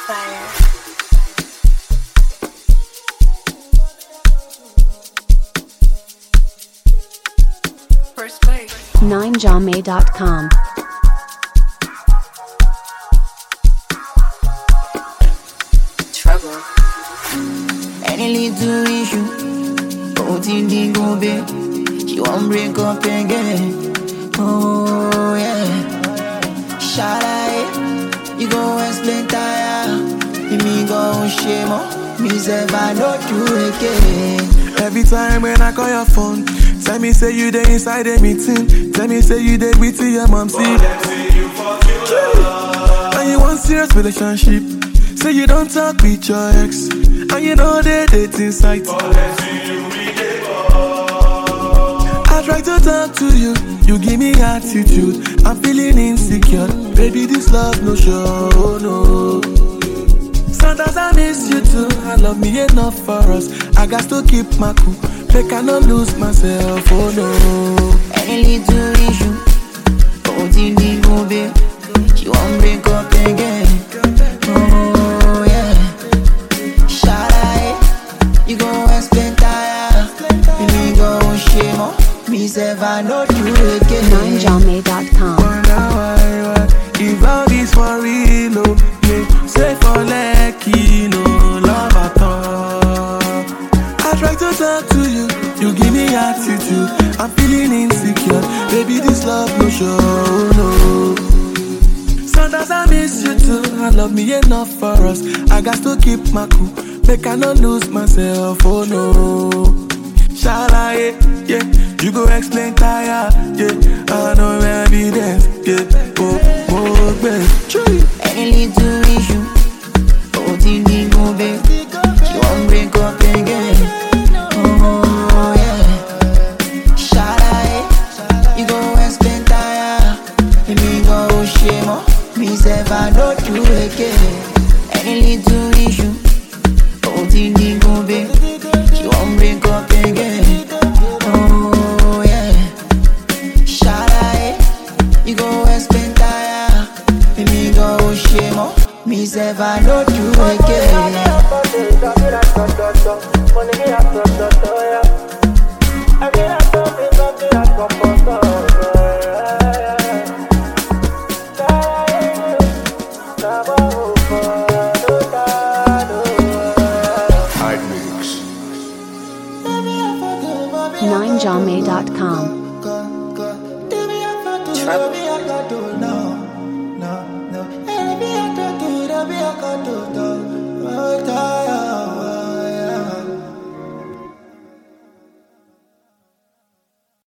ninejame.com. Trouble. Any little issue, both in the go be. She won't break up again. Oh yeah. Shall you go explain tire? Me go shame on me say I know you again. Every time when I call your phone, tell me say you there inside a meeting. Tell me say you there with your mom, see. And you want serious relationship. Say you don't talk with your ex. And you know they dating site. I try to talk to you, you give me attitude. I'm feeling insecure. Baby, this love no show, no. Sometimes I miss you too. I love me enough for us. I got to keep my cool. They cannot lose myself, oh no. Any little issue, both in the go be. She won't break up again. Oh yeah. Shall you go explain tire? Me go shame on me say I know you again. ninejame.com. Wonder why, if love is for real, oh, yeah. Say for lucky, no love at all. I try to talk to you, you give me attitude. I'm feeling insecure, baby this love no show, no. Sometimes I miss you too, I love me enough for us. I got to keep my cool, they cannot lose myself, oh no. Shall I, yeah, you go explain tire, yeah. I know evidence, yeah, oh, babe. Any little issue, both in the go be. She won't break up again. Oh yeah. Shall you go explain tire? Me go shame on me say I know you again. Any little issue, both in the go be. She won't break up again. Oh yeah. Shall you go explain tire? Me go shame on me say I know you again. ninejame.com. Trouble.